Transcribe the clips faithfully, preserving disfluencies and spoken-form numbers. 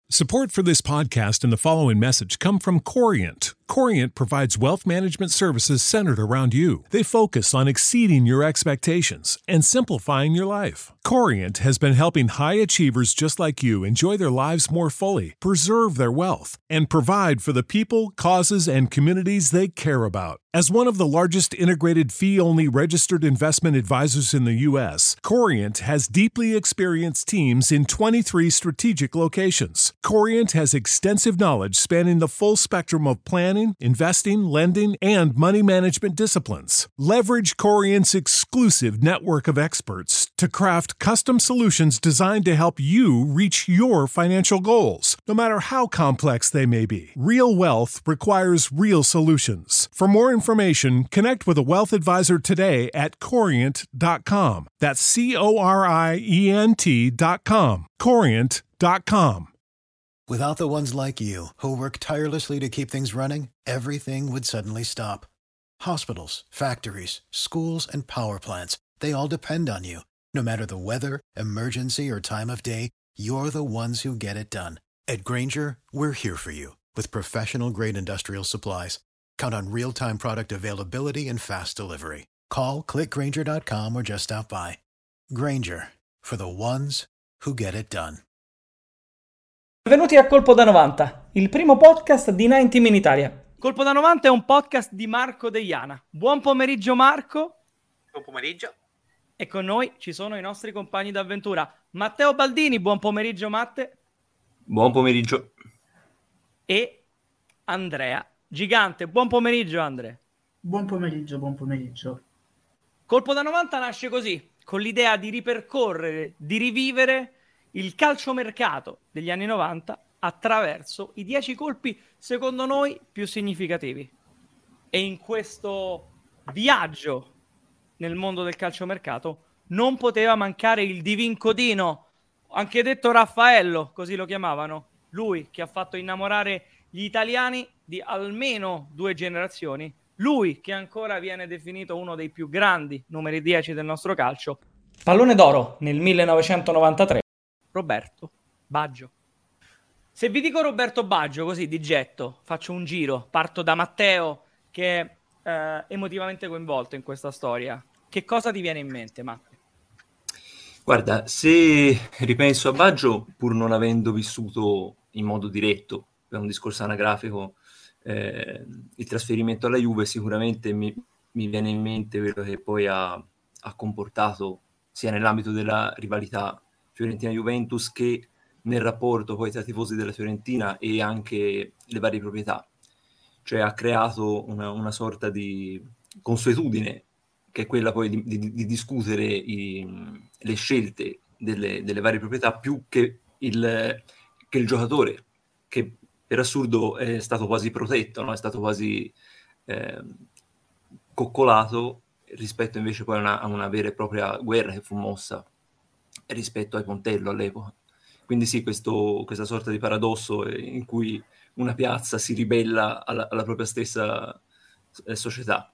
Support for this podcast and the following message come from Corient. Corient provides wealth management services centered around you. They focus on exceeding your expectations and simplifying your life. Corient has been helping high achievers just like you enjoy their lives more fully, preserve their wealth, and provide for the people, causes, and communities they care about. As one of the largest integrated fee-only registered investment advisors in the U S, Corient has deeply experienced teams in twenty-three strategic locations. Corient has extensive knowledge spanning the full spectrum of planning, investing, lending, and money management disciplines. Leverage Corient's exclusive network of experts to craft custom solutions designed to help you reach your financial goals, no matter how complex they may be. Real wealth requires real solutions. For more information, connect with a wealth advisor today at corient dot com. That's C O R I E N T dot com. corient dot com. Without the ones like you, who work tirelessly to keep things running, everything would suddenly stop. Hospitals, factories, schools, and power plants, they all depend on you. No matter the weather, emergency, or time of day, you're the ones who get it done. At Grainger, we're here for you with professional-grade industrial supplies. Count on real-time product availability and fast delivery. Call, click grainger dot com, or just stop by. Grainger, for the ones who get it done. Benvenuti a Colpo da novanta, il primo podcast di novanta in Italia. Colpo da novanta è un podcast di Marco Deiana. Buon pomeriggio Marco. Buon pomeriggio. E con noi ci sono i nostri compagni d'avventura. Matteo Baldini, buon pomeriggio Matte. Buon pomeriggio. E Andrea Gigante, buon pomeriggio Andrea. Buon pomeriggio, buon pomeriggio. Colpo da novanta nasce così, con l'idea di ripercorrere, di rivivere il calciomercato degli anni novanta attraverso i dieci colpi secondo noi più significativi. E in questo viaggio nel mondo del calciomercato non poteva mancare il divincodino, anche detto Raffaello, così lo chiamavano, lui che ha fatto innamorare gli italiani di almeno due generazioni, lui che ancora viene definito uno dei più grandi numeri dieci del nostro calcio. Pallone d'oro nel millenovecentonovantatré. Roberto Baggio. Se vi dico Roberto Baggio così di getto, faccio un giro, parto da Matteo che è eh, emotivamente coinvolto in questa storia. Che cosa ti viene in mente, Matteo? Guarda, se ripenso a Baggio, pur non avendo vissuto in modo diretto, per un discorso anagrafico, eh, il trasferimento alla Juve, sicuramente mi, mi viene in mente quello che poi ha, ha comportato sia nell'ambito della rivalità Fiorentina-Juventus che nel rapporto poi tra tifosi della Fiorentina e anche le varie proprietà. Cioè ha creato una, una sorta di consuetudine che è quella poi di, di, di discutere i, le scelte delle, delle varie proprietà più che il, che il giocatore, che per assurdo è stato quasi protetto, no? È stato quasi eh, coccolato rispetto invece poi a una, a una vera e propria guerra che fu mossa rispetto ai Pontello all'epoca. Quindi sì, questo, questa sorta di paradosso in cui una piazza si ribella alla, alla propria stessa eh, società.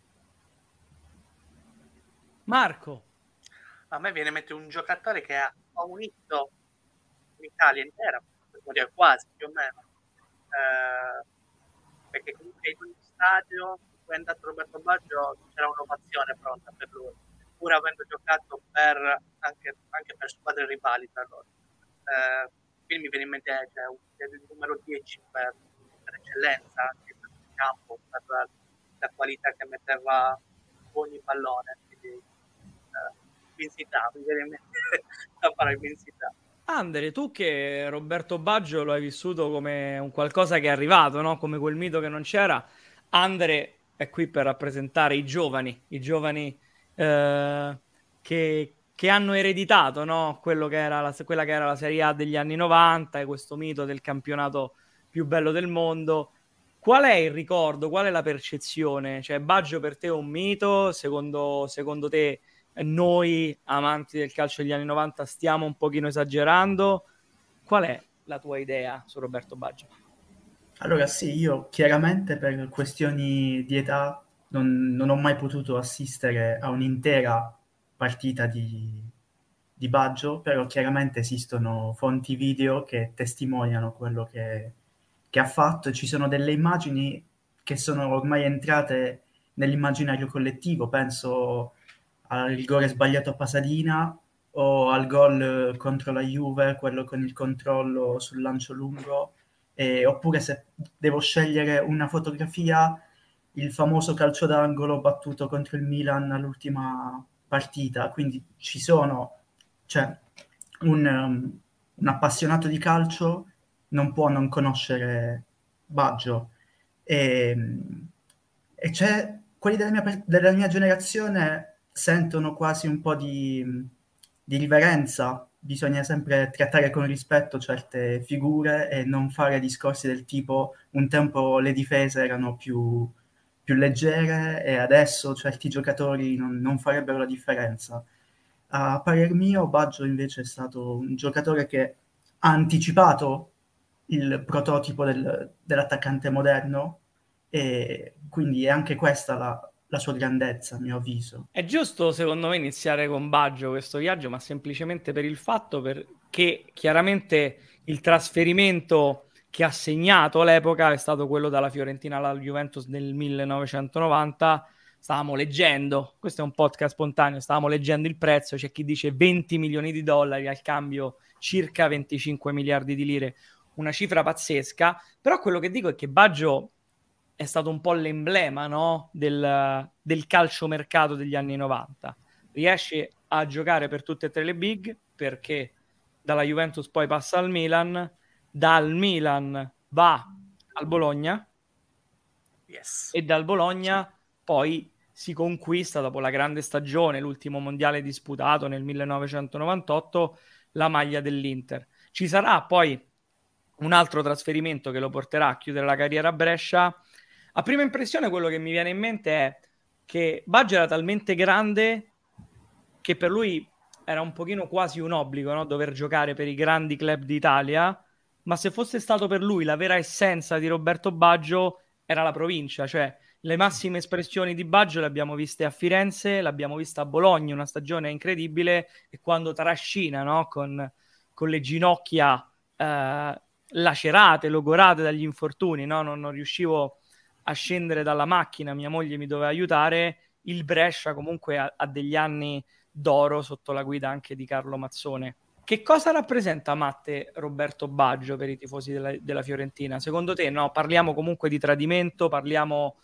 Marco. A me viene in mente un giocatore che ha unito l'Italia intera, quasi più o meno, eh, perché comunque in ogni stadio in cui è andato Roberto Baggio c'era un'ovazione pronta per lui, pur avendo giocato per anche, anche per squadre rivali tra loro. Eh, quindi mi viene in mente cioè, il numero dieci per, per eccellenza anche per il campo, per la, la qualità che metteva ogni pallone. Quindi eh, intensità, mi viene in mente la parola intensità. Andre, tu che Roberto Baggio lo hai vissuto come un qualcosa che è arrivato, no? Come quel mito che non c'era. Andre è qui per rappresentare i giovani, i giovani eh, che, che hanno ereditato, no? Quello che era la, quella che era la Serie A degli anni novanta e questo mito del campionato più bello del mondo. Qual è il ricordo? Qual è la percezione? Cioè, Baggio per te è un mito? Secondo, secondo te noi, amanti del calcio degli anni novanta, stiamo un pochino esagerando? Qual è la tua idea su Roberto Baggio? Allora sì, io chiaramente per questioni di età non, non ho mai potuto assistere a un'intera partita di, di Baggio, però chiaramente esistono fonti video che testimoniano quello che, che ha fatto, e ci sono delle immagini che sono ormai entrate nell'immaginario collettivo, penso al rigore sbagliato a Pasadena o al gol contro la Juve, quello con il controllo sul lancio lungo, eh, oppure se devo scegliere una fotografia, il famoso calcio d'angolo battuto contro il Milan all'ultima partita. Quindi ci sono, cioè un, um, un appassionato di calcio non può non conoscere Baggio, e, e c'è quelli della mia, della mia generazione sentono quasi un po' di, di riverenza. Bisogna sempre trattare con rispetto certe figure e non fare discorsi del tipo un tempo le difese erano più, più leggere e adesso certi giocatori non, non farebbero la differenza. A parer mio, Baggio invece è stato un giocatore che ha anticipato il prototipo del, dell'attaccante moderno, e quindi è anche questa la, la sua grandezza, a mio avviso. È giusto, secondo me, iniziare con Baggio questo viaggio, ma semplicemente per il fatto per, che chiaramente il trasferimento che ha segnato l'epoca è stato quello dalla Fiorentina alla Juventus nel millenovecentonovanta. Stavamo leggendo, questo è un podcast spontaneo, stavamo leggendo il prezzo, c'è chi dice venti milioni di dollari, al cambio circa venticinque miliardi di lire, una cifra pazzesca. Però quello che dico è che Baggio è stato un po' l'emblema, no? del, del calciomercato degli anni novanta. Riesce a giocare per tutte e tre le big, perché dalla Juventus poi passa al Milan, dal Milan va al Bologna, Yes. e dal Bologna poi si conquista, dopo la grande stagione, l'ultimo mondiale disputato nel millenovecentonovantotto, la maglia dell'Inter. Ci sarà poi un altro trasferimento che lo porterà a chiudere la carriera a Brescia. A prima impressione quello che mi viene in mente è che Baggio era talmente grande che per lui era un pochino quasi un obbligo, no? Dover giocare per i grandi club d'Italia, ma se fosse stato per lui la vera essenza di Roberto Baggio era la provincia, cioè le massime espressioni di Baggio le abbiamo viste a Firenze, l'abbiamo vista a Bologna, una stagione incredibile, e quando trascina, no? con, con le ginocchia eh, lacerate, logorate dagli infortuni, no? non, non riuscivo a scendere dalla macchina, mia moglie mi doveva aiutare. Il Brescia comunque ha, ha degli anni d'oro sotto la guida anche di Carlo Mazzone. Che cosa rappresenta, Matte, Roberto Baggio per i tifosi della, della Fiorentina? Secondo te, no? Parliamo comunque di tradimento, parliamo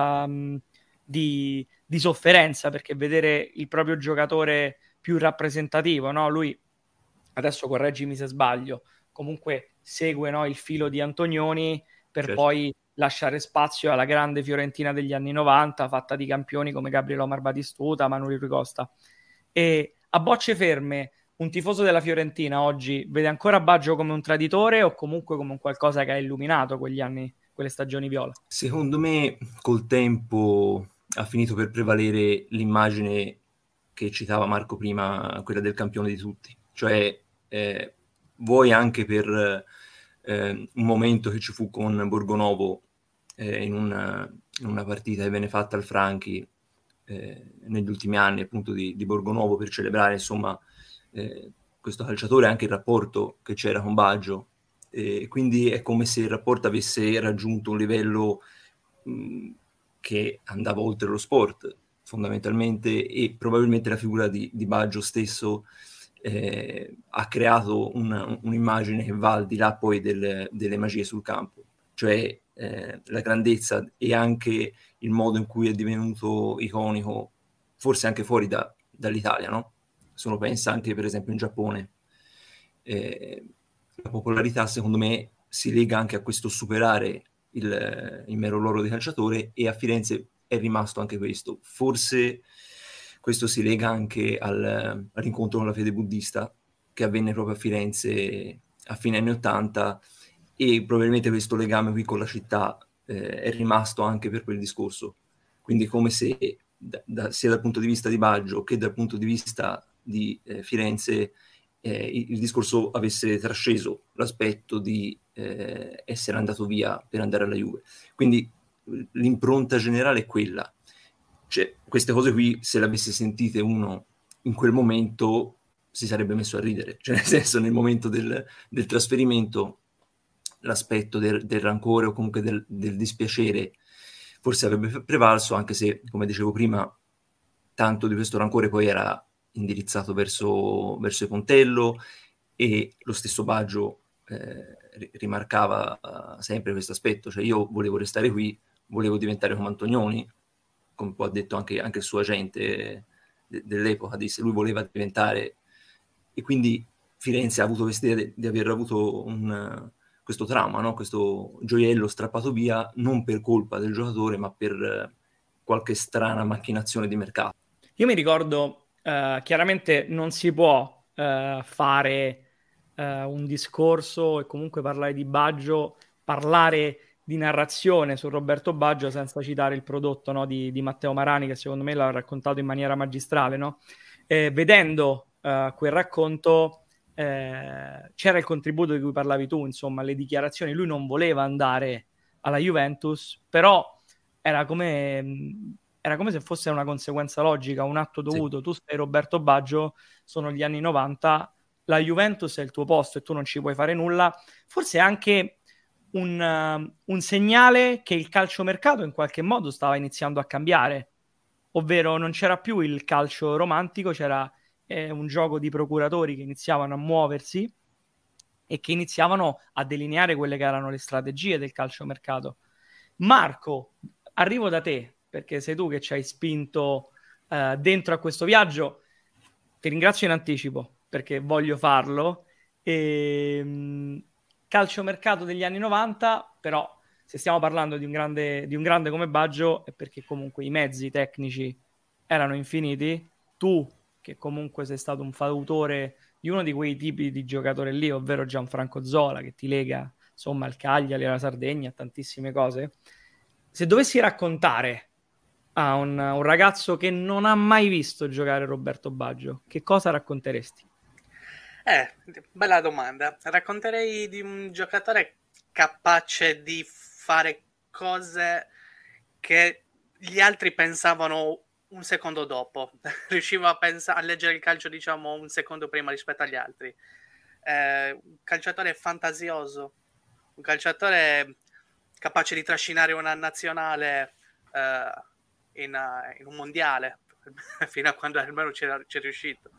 um, di, di sofferenza, perché vedere il proprio giocatore più rappresentativo, no? Lui, adesso correggimi se sbaglio, comunque segue, no, il filo di Antonioni per certo. poi lasciare spazio alla grande Fiorentina degli anni novanta, fatta di campioni come Gabriele Omar Batistuta, Manuel Rui Costa. E a bocce ferme, un tifoso della Fiorentina oggi vede ancora Baggio come un traditore o comunque come un qualcosa che ha illuminato quegli anni, quelle stagioni viola? Secondo me col tempo ha finito per prevalere l'immagine che citava Marco prima, quella del campione di tutti. Cioè, eh, vuoi anche per eh, un momento che ci fu con Borgonovo eh, in, una, in una partita che venne fatta al Franchi eh, negli ultimi anni, appunto, di, di Borgonovo, per celebrare, insomma, Eh, questo calciatore, anche il rapporto che c'era con Baggio, e eh, quindi è come se il rapporto avesse raggiunto un livello mh, che andava oltre lo sport fondamentalmente, e probabilmente la figura di, di Baggio stesso eh, ha creato un, un'immagine che va al di là poi del, delle magie sul campo, cioè eh, la grandezza e anche il modo in cui è divenuto iconico, forse anche fuori da, dall'Italia, no? Se uno pensa anche per esempio in Giappone, eh, la popolarità secondo me si lega anche a questo superare il, il mero ruolo di calciatore, e a Firenze è rimasto anche questo. Forse questo si lega anche al, all'incontro con la fede buddista che avvenne proprio a Firenze a fine anni ottanta, e probabilmente questo legame qui con la città eh, è rimasto anche per quel discorso. Quindi come se da, da, sia dal punto di vista di Baggio che dal punto di vista di eh, Firenze eh, il, il discorso avesse trasceso l'aspetto di eh, essere andato via per andare alla Juve. Quindi l'impronta generale è quella. Cioè, queste cose qui, se le avesse sentite uno in quel momento, si sarebbe messo a ridere, cioè nel senso nel momento del, del trasferimento l'aspetto del, del rancore o comunque del, del dispiacere forse avrebbe prevalso, anche se, come dicevo prima, tanto di questo rancore poi era indirizzato verso, verso il Pontello, e lo stesso Baggio eh, rimarcava uh, sempre questo aspetto, cioè io volevo restare qui, volevo diventare come Antonioni, come poi ha detto anche, anche il suo agente de- dell'epoca, disse lui voleva diventare, e quindi Firenze ha avuto questa idea di, di aver avuto un, questo trauma, no? Questo gioiello strappato via non per colpa del giocatore ma per uh, qualche strana macchinazione di mercato. Io mi ricordo, uh, chiaramente non si può uh, fare uh, un discorso e comunque parlare di Baggio, parlare di narrazione su Roberto Baggio senza citare il prodotto, no, di, di Matteo Marani, che secondo me l'ha raccontato in maniera magistrale, no? Eh, vedendo uh, quel racconto eh, c'era il contributo di cui parlavi tu, insomma, le dichiarazioni. Lui non voleva andare alla Juventus, però era come... era come se fosse una conseguenza logica, un atto dovuto. Sì. Tu sei Roberto Baggio, sono gli anni novanta, la Juventus è il tuo posto e tu non ci puoi fare nulla. Forse è anche un, uh, un segnale che il calciomercato in qualche modo stava iniziando a cambiare, ovvero non c'era più il calcio romantico, c'era eh, un gioco di procuratori che iniziavano a muoversi e che iniziavano a delineare quelle che erano le strategie del calciomercato. Marco, arrivo da te, perché sei tu che ci hai spinto uh, dentro a questo viaggio. Ti ringrazio in anticipo, perché voglio farlo. E, mh, calciomercato degli anni novanta, però se stiamo parlando di un grande, di un grande come Baggio è perché comunque i mezzi tecnici erano infiniti. Tu, che comunque sei stato un fautore di uno di quei tipi di giocatore lì, ovvero Gianfranco Zola, che ti lega insomma al Cagliari, alla Sardegna, tantissime cose. Se dovessi raccontare a un, un ragazzo che non ha mai visto giocare Roberto Baggio, che cosa racconteresti? Eh, bella domanda. Racconterei di un giocatore capace di fare cose che gli altri pensavano un secondo dopo. Riusciva a, pensa- a leggere il calcio, diciamo, un secondo prima rispetto agli altri. Eh, un calciatore fantasioso, un calciatore capace di trascinare una nazionale eh, in, uh, in un mondiale, fino a quando almeno c'era, c'è riuscito.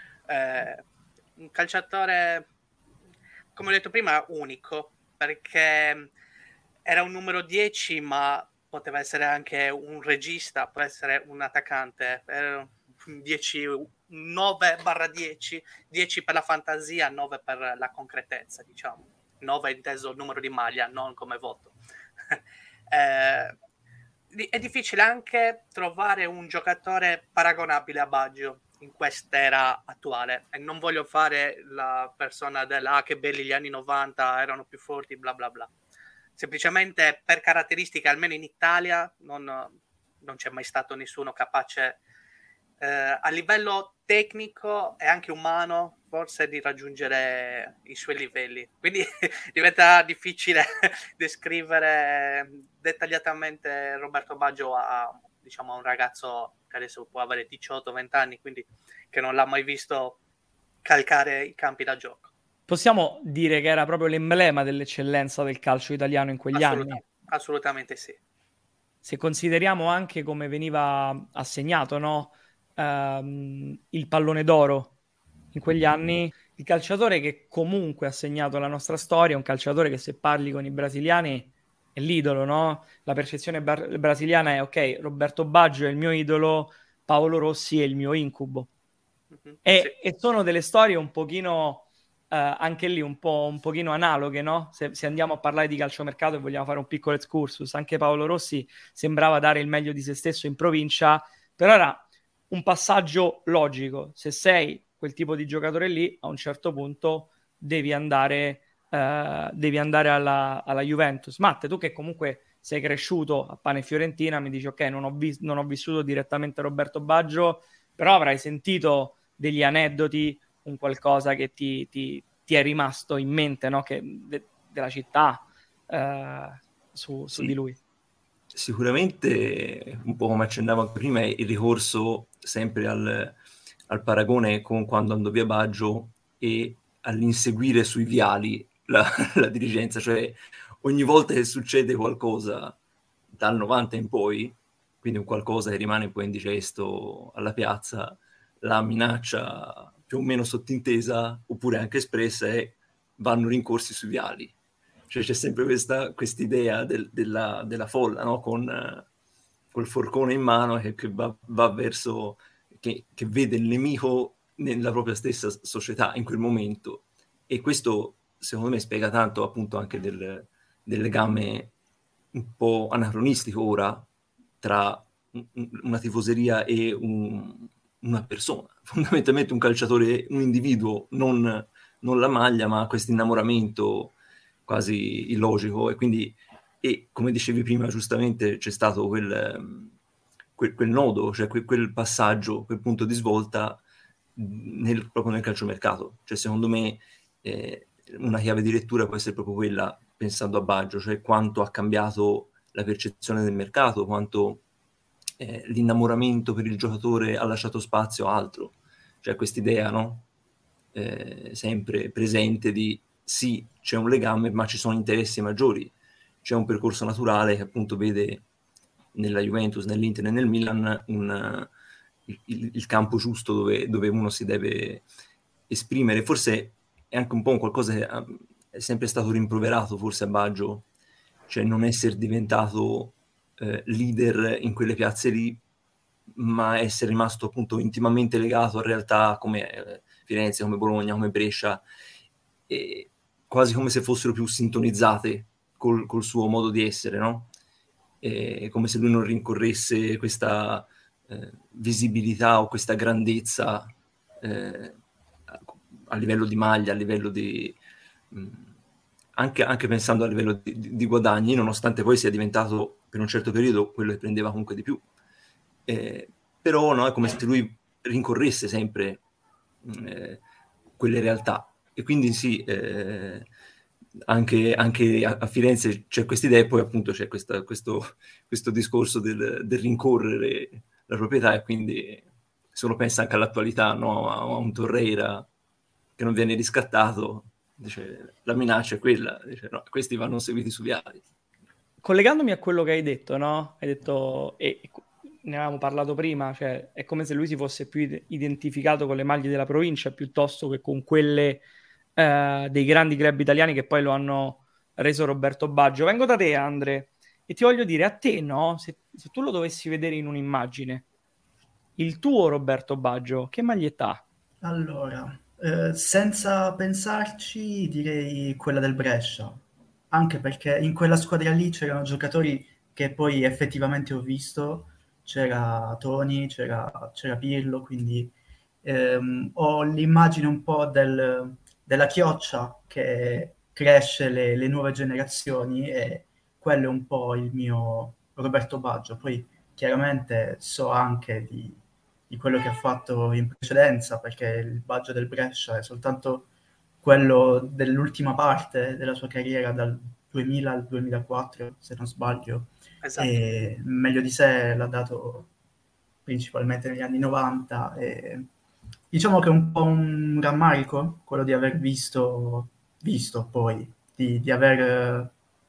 Eh, un calciatore, come ho detto prima, unico, perché era un numero dieci, ma poteva essere anche un regista, può essere un attaccante, era un dieci, nove barra dieci, dieci per la fantasia, nove per la concretezza, diciamo. nove inteso numero di maglia, non come voto. eh, è difficile anche trovare un giocatore paragonabile a Baggio in quest'era attuale, e non voglio fare la persona della ah, che belli gli anni novanta, erano più forti, bla bla bla. Semplicemente per caratteristiche, almeno in Italia, non, non c'è mai stato nessuno capace eh, a livello tecnico e anche umano forse di raggiungere i suoi livelli. Quindi diventa difficile descrivere dettagliatamente Roberto Baggio a, diciamo, a un ragazzo che adesso può avere diciotto venti anni, quindi che non l'ha mai visto calcare i campi da gioco. Possiamo dire che era proprio l'emblema dell'eccellenza del calcio italiano in quegli Assoluta, anni? Assolutamente sì. Se consideriamo anche come veniva assegnato, no? Um, il pallone d'oro in quegli anni, il calciatore che comunque ha segnato la nostra storia, un calciatore che se parli con i brasiliani è l'idolo, no? La percezione bar- brasiliana è ok, Roberto Baggio è il mio idolo, Paolo Rossi è il mio incubo. Mm-hmm, e, sì. E sono delle storie un pochino uh, anche lì un po' un pochino analoghe, no? Se, se andiamo a parlare di calciomercato e vogliamo fare un piccolo excursus, anche Paolo Rossi sembrava dare il meglio di se stesso in provincia, però era un passaggio logico. Se sei quel tipo di giocatore lì, a un certo punto devi andare Uh, devi andare alla, alla Juventus. Matte, tu che comunque sei cresciuto a pane e Fiorentina, mi dici ok, non ho, vis- non ho vissuto direttamente Roberto Baggio, però avrai sentito degli aneddoti, un qualcosa che ti, ti, ti è rimasto in mente, no? Che, de- della città uh, su, su sì. di lui. Sicuramente, un po' come accennavo anche prima, il ricorso sempre al, al paragone con quando andò via Baggio e all'inseguire sui viali la, la dirigenza, cioè ogni volta che succede qualcosa dal novanta in poi, quindi un qualcosa che rimane poi indigesto alla piazza, la minaccia più o meno sottintesa, oppure anche espressa, è vanno rincorsi sui viali. Cioè c'è sempre questa quest'idea del, della, della folla, no? Con uh, col forcone in mano che, che va, va verso, che, che vede il nemico nella propria stessa società in quel momento. E questo, secondo me, spiega tanto appunto anche del, del legame un po' anacronistico ora tra una tifoseria e un, una persona, fondamentalmente un calciatore, un individuo, non, non la maglia, ma questo innamoramento quasi illogico. E quindi, e come dicevi prima giustamente, c'è stato quel, quel, quel nodo, cioè quel, quel passaggio, quel punto di svolta nel, proprio nel calciomercato. Cioè secondo me eh, una chiave di lettura può essere proprio quella, pensando a Baggio, cioè quanto ha cambiato la percezione del mercato, quanto eh, l'innamoramento per il giocatore ha lasciato spazio a altro. Cioè quest'idea, no? Eh, sempre presente di sì, c'è un legame, ma ci sono interessi maggiori. C'è un percorso naturale che appunto vede nella Juventus, nell'Inter e nel Milan un, il, il campo giusto dove, dove uno si deve esprimere. Forse è anche un po' un qualcosa che è sempre stato rimproverato forse a Baggio, cioè non essere diventato eh, leader in quelle piazze lì, ma essere rimasto appunto intimamente legato a realtà come eh, Firenze, come Bologna, come Brescia, e quasi come se fossero più sintonizzate col, col suo modo di essere, no? E come se lui non rincorresse questa eh, visibilità o questa grandezza eh, a livello di maglia, a livello di... Mh, anche, anche pensando a livello di, di, di guadagni, nonostante poi sia diventato per un certo periodo quello che prendeva comunque di più. Eh, però no, è come se lui rincorresse sempre eh, quelle realtà. E quindi sì, eh, anche, anche a, a Firenze c'è questa idea, e poi appunto c'è questa, questo, questo discorso del, del rincorrere la proprietà, e quindi se uno pensa anche all'attualità, no? a, a un Torreira che non viene riscattato, dice, la minaccia è quella, dice, no, questi vanno seguiti su viali. Collegandomi a quello che hai detto, no? Hai detto, e ne avevamo parlato prima, cioè è come se lui si fosse più identificato con le maglie della provincia piuttosto che con quelle eh, dei grandi club italiani che poi lo hanno reso Roberto Baggio. Vengo da te, Andre, e ti voglio dire, a te, no? Se, se tu lo dovessi vedere in un'immagine, il tuo Roberto Baggio, che maglietta ha? Allora, eh, senza pensarci, direi quella del Brescia, anche perché in quella squadra lì c'erano giocatori che poi effettivamente ho visto, c'era Toni, c'era, c'era Pirlo, quindi ehm, ho l'immagine un po' del, della chioccia che cresce le, le nuove generazioni, e quello è un po' il mio Roberto Baggio. Poi chiaramente so anche di di quello che ha fatto in precedenza, perché il Baggio del Brescia è soltanto quello dell'ultima parte della sua carriera, dal duemila al duemilaquattro, se non sbaglio, Esatto. e meglio di sé l'ha dato principalmente negli anni novanta. E diciamo che è un po' un rammarico quello di aver visto, visto poi, di, di aver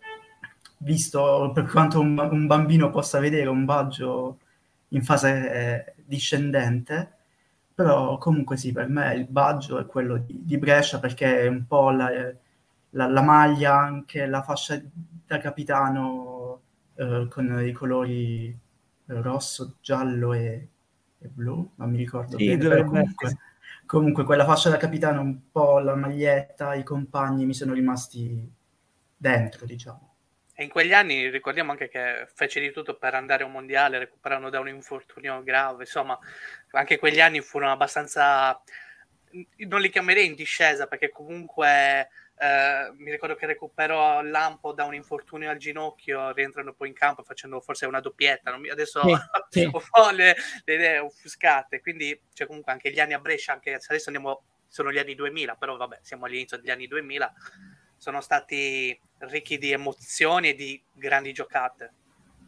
visto, per quanto un, un bambino possa vedere un Baggio in fase eh, discendente, però comunque sì, per me il Baggio è quello di, di Brescia, perché è un po' la, la, la maglia, anche la fascia da capitano eh, con i colori eh, rosso, giallo e, e blu, non mi ricordo Sì, bene, però dovrebbe comunque, essere. comunque quella fascia da capitano, un po' la maglietta, i compagni mi sono rimasti dentro, diciamo. E in quegli anni ricordiamo anche che fece di tutto per andare a un mondiale, recuperando da un infortunio grave, insomma, anche quegli anni furono abbastanza, non li chiamerei in discesa, perché comunque eh, mi ricordo che recuperò Lampo da un infortunio al ginocchio, rientrando poi in campo facendo forse una doppietta, non mi, adesso Sì, sì. ho un po' le, le idee offuscate, quindi c'è comunque anche gli anni a Brescia, anche se adesso andiamo, sono gli anni duemila, però vabbè, siamo all'inizio degli anni duemila, sono stati ricchi di emozioni e di grandi giocate.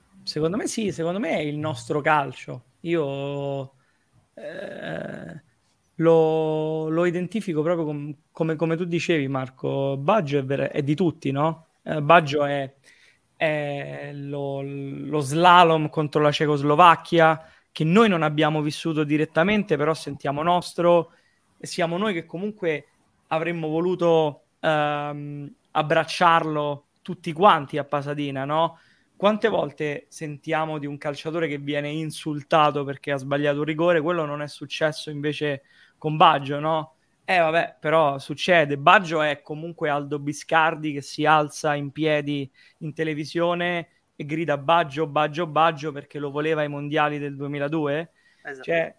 Secondo me sì, secondo me è il nostro calcio. Io eh, lo, lo identifico proprio com- come, come tu dicevi, Marco. Baggio è, ver- è di tutti, no? Eh, Baggio è, è lo, lo slalom contro la Cecoslovacchia, che noi non abbiamo vissuto direttamente, però sentiamo nostro, e siamo noi che comunque avremmo voluto ehm, abbracciarlo tutti quanti a Pasadena, no? Quante volte sentiamo di un calciatore che viene insultato perché ha sbagliato un rigore? Quello non è successo invece con Baggio, no? Eh vabbè, però succede. Baggio è comunque Aldo Biscardi che si alza in piedi in televisione e grida Baggio, Baggio, Baggio perché lo voleva ai mondiali del duemiladue. Esatto. Cioè,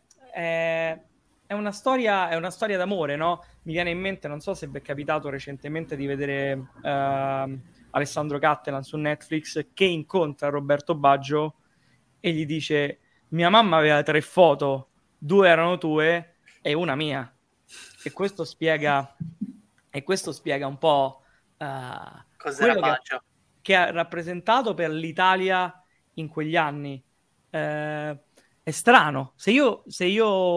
è, è una storia, è una storia d'amore, no? Mi viene in mente, non so se vi è capitato recentemente di vedere ehm, Alessandro Cattelan su Netflix che incontra Roberto Baggio e gli dice: mia mamma aveva tre foto, due erano tue e una mia. E questo spiega, e questo spiega un po' uh, Cos'era quello che ha, Baggio? che ha rappresentato per l'Italia in quegli anni. Eh, è strano. Se io, se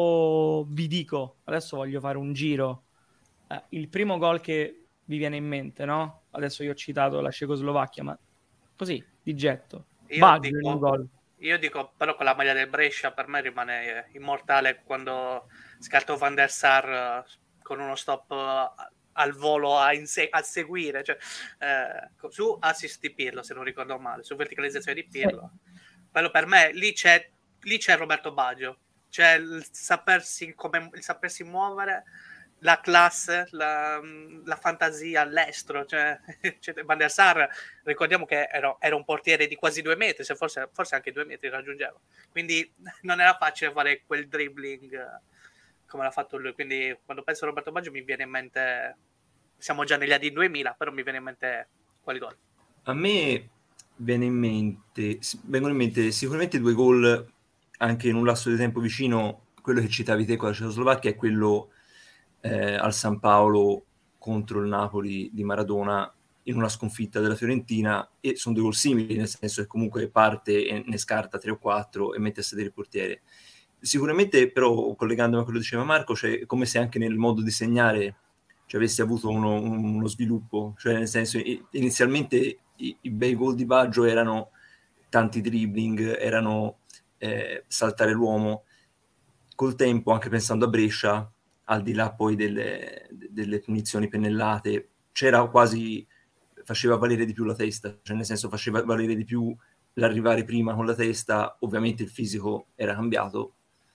io vi dico, adesso voglio fare un giro, eh, il primo gol che vi viene in mente, no? Adesso io ho citato la Cecoslovacchia, ma così, di getto. Io Baggio in un dico, gol. io dico, però con la maglia del Brescia per me rimane eh, immortale quando scartò Van der Sar eh, con uno stop eh, al volo a, inse- a seguire, cioè, eh, co- su assist di Pirlo, se non ricordo male, su verticalizzazione di Pirlo. Quello per me, lì c'è, lì c'è Roberto Baggio, c'è il sapersi, come, il sapersi muovere, la classe, la, la fantasia, l'estro, cioè, cioè Van der Sar, ricordiamo che era, era un portiere di quasi due metri, se forse, forse anche due metri raggiungeva, quindi non era facile fare quel dribbling eh, come l'ha fatto lui, quindi quando penso a Roberto Baggio mi viene in mente, siamo già negli anni duemila, però mi viene in mente quel gol. A me viene in mente, vengono in mente sicuramente due gol anche in un lasso di tempo vicino. Quello che citavi te con la Cecoslovacchia è quello eh, al San Paolo contro il Napoli di Maradona in una sconfitta della Fiorentina, e sono due gol simili, nel senso che comunque parte e ne scarta tre o quattro e mette a sedere il portiere. Sicuramente però, collegandomi a quello che diceva Marco, cioè, come se anche nel modo di segnare cioè, avessi avuto uno, uno sviluppo, cioè nel senso inizialmente i, i bei gol di Baggio erano tanti dribbling, erano eh, saltare l'uomo. Col tempo, anche pensando a Brescia, al di là poi delle, delle punizioni pennellate, c'era quasi, faceva valere di più la testa, cioè nel senso faceva valere di più l'arrivare prima con la testa. Ovviamente il fisico era cambiato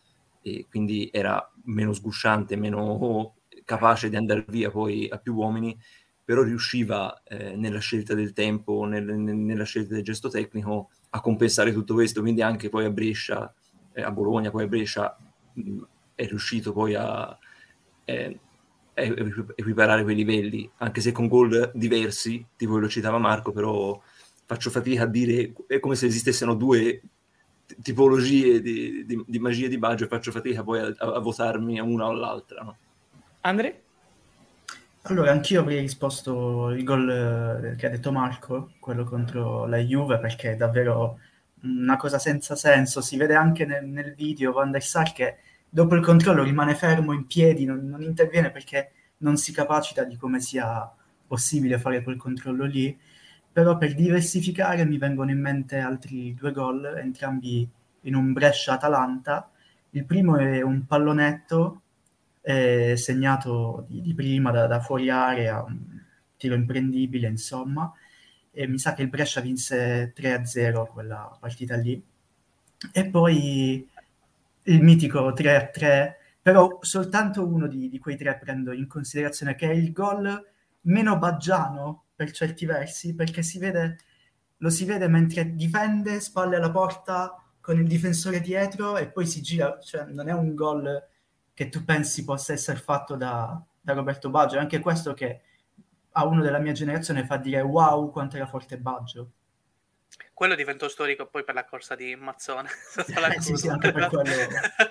e quindi era meno sgusciante, meno capace di andare via poi a più uomini, però riusciva eh, nella scelta del tempo, nel, nella scelta del gesto tecnico a compensare tutto questo. Quindi anche poi a Brescia, eh, a Bologna, poi a Brescia mh, è riuscito poi a eh, equiparare quei livelli, anche se con gol diversi, tipo lo citava Marco, però faccio fatica a dire, è come se esistessero due tipologie di, di, di magia di Baggio, e faccio fatica poi a, a, a votarmi a una o all'altra, no? Andre? Allora, anch'io avrei risposto il gol eh, che ha detto Marco, quello contro la Juve, perché è davvero una cosa senza senso. Si vede anche nel, nel video Van der Sar che dopo il controllo rimane fermo in piedi, non, non interviene perché non si capacita di come sia possibile fare quel controllo lì. Però per diversificare mi vengono in mente altri due gol, entrambi in un Brescia-Atalanta. Il primo è un pallonetto eh, segnato di, di prima da, da fuori area, un tiro imprendibile, insomma, e mi sa che il Brescia vinse tre a zero quella partita lì. E poi il mitico tre a tre, però soltanto uno di, di quei tre prendo in considerazione, che è il gol meno baggiano per certi versi, perché si vede, lo si vede mentre difende, spalle alla porta con il difensore dietro e poi si gira, cioè non è un gol che tu pensi possa essere fatto da, da Roberto Baggio, è anche questo che a uno della mia generazione fa dire wow quanto era forte Baggio. Quello diventò storico poi per la corsa di Mazzone sotto la Eh, sì, sì, anche per quello.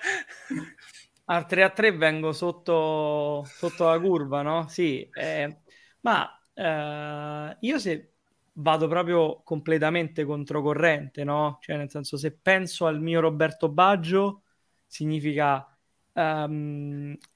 Al tre a tre vengo sotto, sotto la curva, no? Sì, eh, ma eh, io se vado proprio completamente controcorrente, no? Cioè, nel senso, se penso al mio Roberto Baggio, significa um,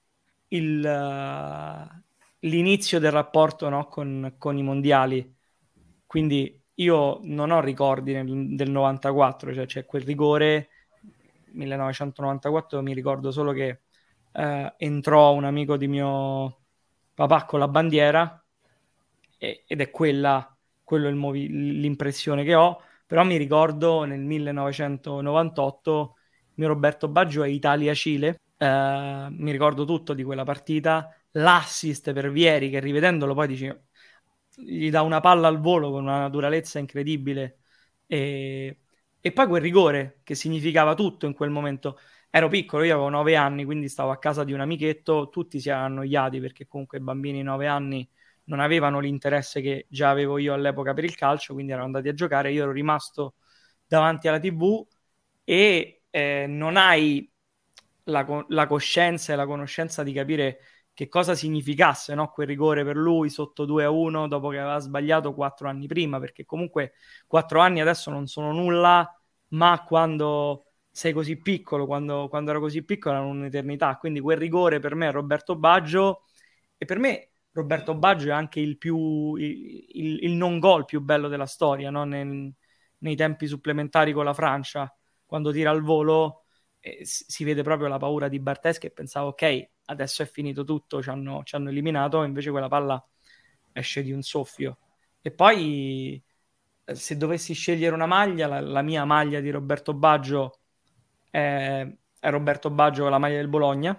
il, uh, l'inizio del rapporto, no, con, con i mondiali. Quindi io non ho ricordi nel, del novantaquattro, cioè c'è quel rigore millenovecentonovantaquattro, mi ricordo solo che uh, entrò un amico di mio papà con la bandiera e, ed è quella quello il movi- l'impressione che ho. Però mi ricordo nel millenovecentonovantotto il mio Roberto Baggio è Italia-Cile, uh, mi ricordo tutto di quella partita, l'assist per Vieri che rivedendolo poi dici, gli dà una palla al volo con una naturalezza incredibile, e, e poi quel rigore che significava tutto in quel momento. Ero piccolo, io avevo nove anni, quindi stavo a casa di un amichetto, tutti si erano annoiati perché comunque i bambini di nove anni non avevano l'interesse che già avevo io all'epoca per il calcio, quindi erano andati a giocare, io ero rimasto davanti alla tivù e eh, non hai la, la coscienza e la conoscenza di capire che cosa significasse, no, quel rigore per lui sotto due a uno dopo che aveva sbagliato quattro anni prima, perché comunque quattro anni adesso non sono nulla, ma quando sei così piccolo, quando, quando ero così piccolo era un'eternità. Quindi quel rigore per me è Roberto Baggio, e per me Roberto Baggio è anche il, più, il, il, il non gol più bello della storia, no? Nel, nei tempi supplementari con la Francia, quando tira al volo eh, si vede proprio la paura di Barthez, che pensava ok, adesso è finito tutto, ci hanno, ci hanno eliminato, invece quella palla esce di un soffio. E poi se dovessi scegliere una maglia, la, la mia maglia di Roberto Baggio è, è Roberto Baggio con la maglia del Bologna.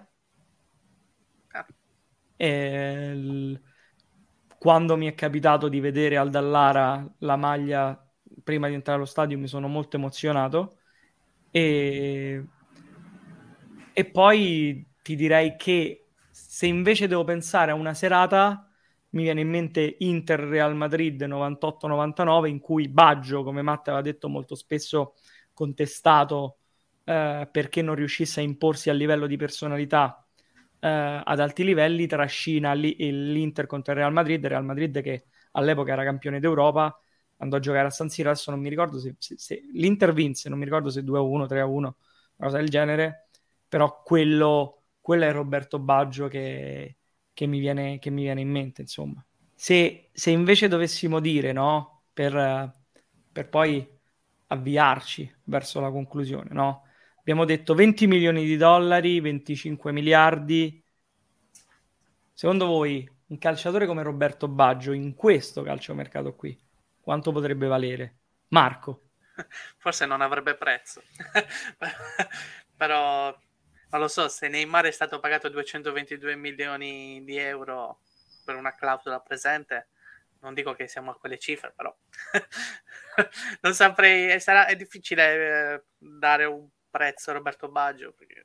E il, quando mi è capitato di vedere al Dallara la maglia prima di entrare allo stadio mi sono molto emozionato. E, e poi ti direi che se invece devo pensare a una serata, mi viene in mente Inter-Real Madrid novantotto novantanove, in cui Baggio, come Matte aveva detto, molto spesso contestato eh, perché non riuscisse a imporsi a livello di personalità eh, ad alti livelli, trascina li- l'Inter contro il Real Madrid, Real Madrid che all'epoca era campione d'Europa, andò a giocare a San Siro, adesso non mi ricordo se, se, se l'Inter vinse, non mi ricordo se due a uno, tre a uno, una cosa del genere, però quello, quello è Roberto Baggio che, che, mi viene, che mi viene in mente, insomma. Se, se invece dovessimo dire, no, per, per poi avviarci verso la conclusione, no? Abbiamo detto venti milioni di dollari, venticinque miliardi. Secondo voi un calciatore come Roberto Baggio in questo calciomercato qui, quanto potrebbe valere? Marco. Forse non avrebbe prezzo. Però non lo so, se Neymar è stato pagato duecentoventidue milioni di euro per una clausola presente, non dico che siamo a quelle cifre, però non saprei, sarà, è difficile eh, dare un prezzo a Roberto Baggio, perché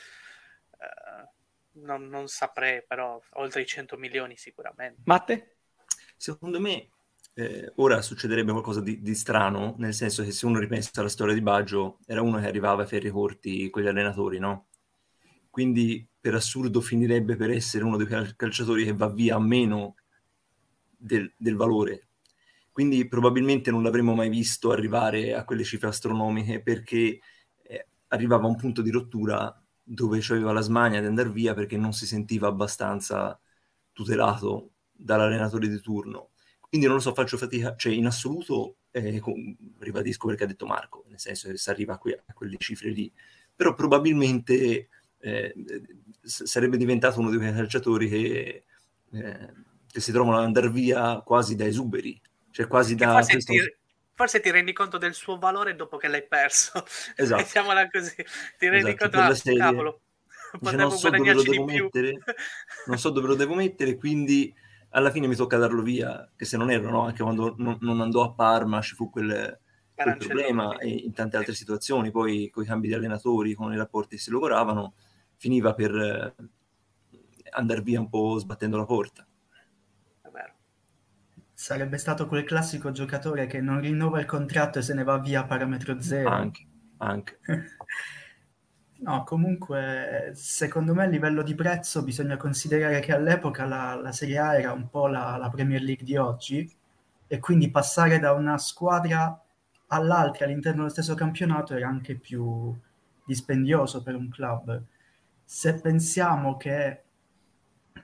eh, non, non saprei, però oltre i cento milioni sicuramente. Matte? Secondo me eh, ora succederebbe qualcosa di, di strano, nel senso che se uno ripensa alla storia di Baggio, era uno che arrivava ai ferri corti con gli allenatori, no? Quindi per assurdo finirebbe per essere uno dei cal- calciatori che va via a meno del, del valore. Quindi probabilmente non l'avremmo mai visto arrivare a quelle cifre astronomiche, perché eh, arrivava a un punto di rottura dove aveva la smania di andare via perché non si sentiva abbastanza tutelato dall'allenatore di turno. Quindi non lo so, faccio fatica, cioè in assoluto eh, con, ribadisco perché ha detto Marco, nel senso che si arriva a, que- a quelle cifre lì, però probabilmente eh, s- sarebbe diventato uno di quei calciatori che, eh, che si trovano ad andare via quasi da esuberi, cioè quasi che da... forse, questo... ti, forse ti rendi conto del suo valore dopo che l'hai perso. Esatto. Mettiamola così, ti rendi Esatto, conto, per la ah, serie, cavolo, dice, non potevo so dove lo guadagnarci devo di più. mettere, non so dove lo devo mettere, quindi alla fine mi tocca darlo via, che se non erro, no? Anche quando non, non andò a Parma ci fu quel, quel problema, e in tante altre situazioni, poi con i cambi di allenatori, con i rapporti che si lavoravano, finiva per eh, andare via un po' sbattendo la porta. È vero. Sarebbe stato quel classico giocatore che non rinnova il contratto e se ne va via a parametro zero. Anche, anche. No, comunque, secondo me a livello di prezzo bisogna considerare che all'epoca la, la Serie A era un po' la, la Premier League di oggi, e quindi passare da una squadra all'altra all'interno dello stesso campionato era anche più dispendioso per un club. Se pensiamo che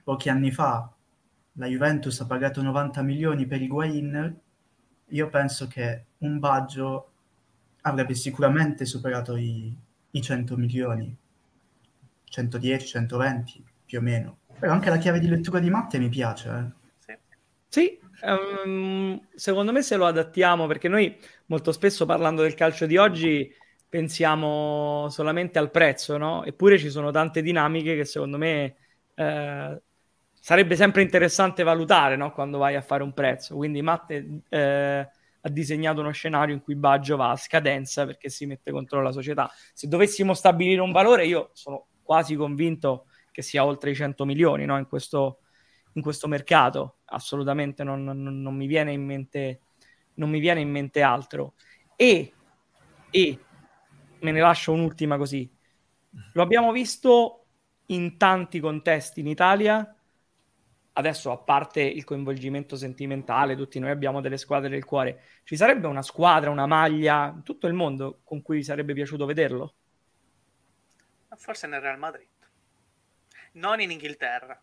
pochi anni fa la Juventus ha pagato novanta milioni per Higuain, io penso che un Baggio avrebbe sicuramente superato i, i cento milioni, centodieci, centoventi più o meno. Però anche la chiave di lettura di Matte mi piace. Eh. Sì, sì um, secondo me se lo adattiamo, perché noi molto spesso parlando del calcio di oggi pensiamo solamente al prezzo, no? Eppure ci sono tante dinamiche che secondo me eh, sarebbe sempre interessante valutare, no? Quando vai a fare un prezzo. Quindi Matte eh, ha disegnato uno scenario in cui Baggio va a scadenza perché si mette contro la società. Se dovessimo stabilire un valore, io sono quasi convinto che sia oltre i cento milioni, no? in, questo, in questo mercato. Assolutamente non, non, non mi viene in mente non mi viene in mente altro. E, e me ne lascio un'ultima così. Lo abbiamo visto in tanti contesti in Italia. Adesso, a parte il coinvolgimento sentimentale, tutti noi abbiamo delle squadre del cuore. Ci sarebbe una squadra, una maglia in tutto il mondo con cui vi sarebbe piaciuto vederlo? Forse nel Real Madrid. Non in Inghilterra.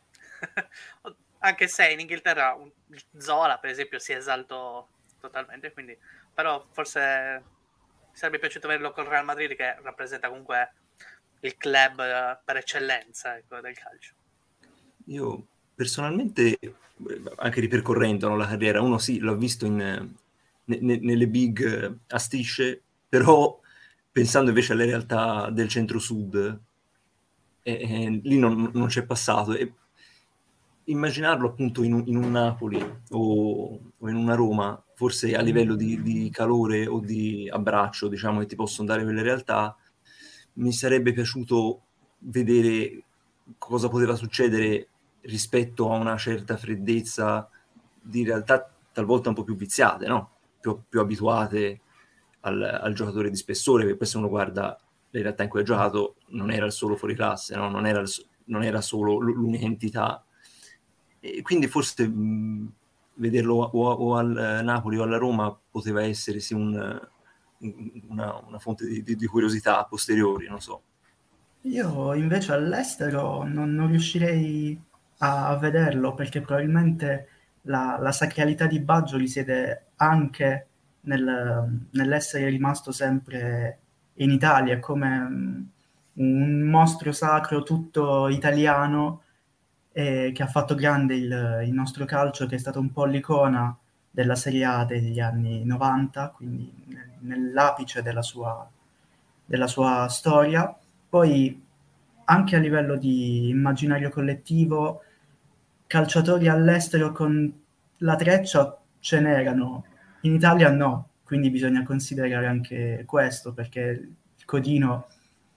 Anche se in Inghilterra Zola, per esempio, si esaltò totalmente, quindi però forse mi sarebbe piaciuto vederlo col Real Madrid, che rappresenta comunque il club per eccellenza, ecco, del calcio. Io personalmente, anche ripercorrendo, no, la carriera, uno sì, l'ho visto in, ne, ne, nelle big a strisce, però pensando invece alle realtà del centro-sud, eh, eh, lì non, non c'è passato. E immaginarlo appunto in un, in un Napoli o, o in una Roma, forse a livello di, di calore o di abbraccio, diciamo, che ti possono dare quelle realtà, mi sarebbe piaciuto vedere cosa poteva succedere rispetto a una certa freddezza di realtà talvolta un po' più viziate, no? Più, più abituate al, al giocatore di spessore, che poi se uno guarda le realtà in cui ha giocato non era il solo fuori classe, no? non, era il, non era solo l'unica entità. E quindi forse mh, vederlo o, o al Napoli o alla Roma poteva essere sì un, una, una fonte di, di, di curiosità a posteriori, non so. Io invece all'estero non, non riuscirei a, a vederlo, perché probabilmente la, la sacralità di Baggio risiede anche nel, nell'essere rimasto sempre in Italia, come un mostro sacro tutto italiano, eh, che ha fatto grande il, il nostro calcio, che è stato un po' l'icona della Serie A degli anni novanta, quindi nell'apice della sua, della sua storia. Poi anche a livello di immaginario collettivo, calciatori all'estero con la treccia ce n'erano, in Italia no, quindi bisogna considerare anche questo, perché il codino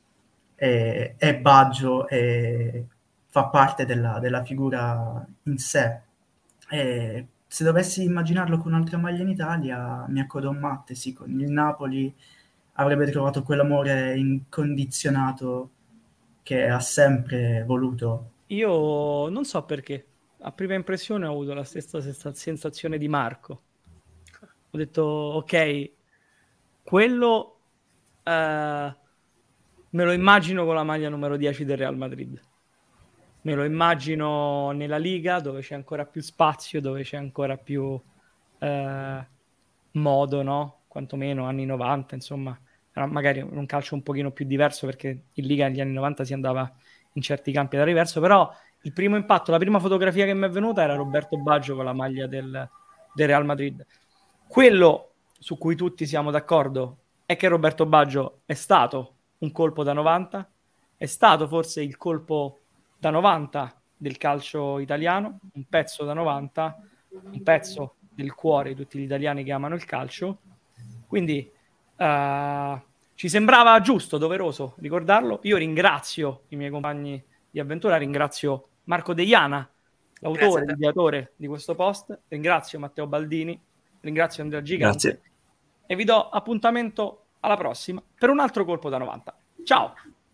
è, è Baggio e fa parte della, della figura in sé. E se dovessi immaginarlo con un'altra maglia in Italia, mi accodo a Matte, sì, con il Napoli avrebbe trovato quell'amore incondizionato che ha sempre voluto. Io non so perché, a prima impressione ho avuto la stessa sensazione di Marco. Ho detto, ok, quello eh, me lo immagino con la maglia numero dieci del Real Madrid. Me lo immagino nella Liga, dove c'è ancora più spazio, dove c'è ancora più eh, modo, no? Quantomeno anni novanta, insomma. Magari un calcio un pochino più diverso, perché in Liga negli anni novanta si andava in certi campi da riverso, però il primo impatto, la prima fotografia che mi è venuta era Roberto Baggio con la maglia del, del Real Madrid. Quello su cui tutti siamo d'accordo è che Roberto Baggio è stato un colpo da novanta, è stato forse il colpo da novanta del calcio italiano, un pezzo da novanta, un pezzo del cuore di tutti gli italiani che amano il calcio, quindi Uh, ci sembrava giusto, doveroso ricordarlo. Io ringrazio i miei compagni di avventura, ringrazio Marco Deiana, l'autore, l'ideatore di questo post, ringrazio Matteo Baldini, ringrazio Andrea Gigante. Grazie. E vi do appuntamento alla prossima per un altro colpo da novanta. Ciao!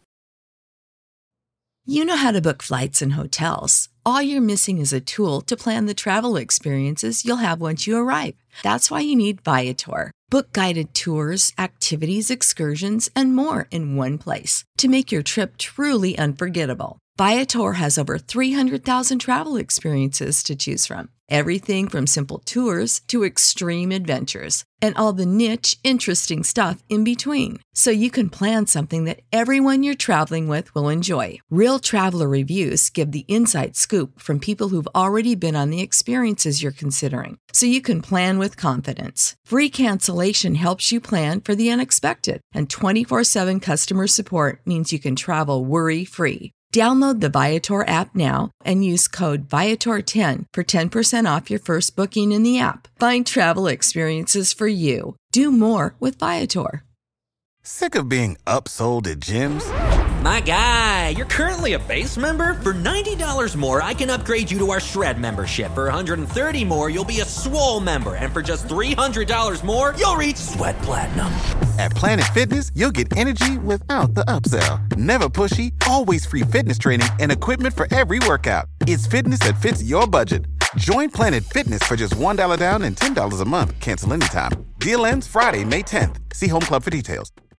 You know how to book flights and hotels. All you're missing is a tool to plan the travel experiences you'll have once you arrive. That's why you need Viator. Book guided tours, activities, excursions, and more in one place to make your trip truly unforgettable. Viator has over three hundred thousand travel experiences to choose from. Everything from simple tours to extreme adventures and all the niche, interesting stuff in between. So you can plan something that everyone you're traveling with will enjoy. Real traveler reviews give the inside scoop from people who've already been on the experiences you're considering. So you can plan with confidence. Free cancellation helps you plan for the unexpected. And twenty-four seven customer support means you can travel worry-free. Download the Viator app now and use code Viator ten for ten percent off your first booking in the app. Find travel experiences for you. Do more with Viator. Sick of being upsold at gyms? My guy, you're currently a base member? For ninety dollars more, I can upgrade you to our Shred membership. For one hundred thirty dollars more, you'll be a Swole member. And for just three hundred dollars more, you'll reach Sweat Platinum. At Planet Fitness, you'll get energy without the upsell. Never pushy, always free fitness training and equipment for every workout. It's fitness that fits your budget. Join Planet Fitness for just one dollar down and ten dollars a month. Cancel anytime. Deal ends Friday, May tenth. See Home Club for details.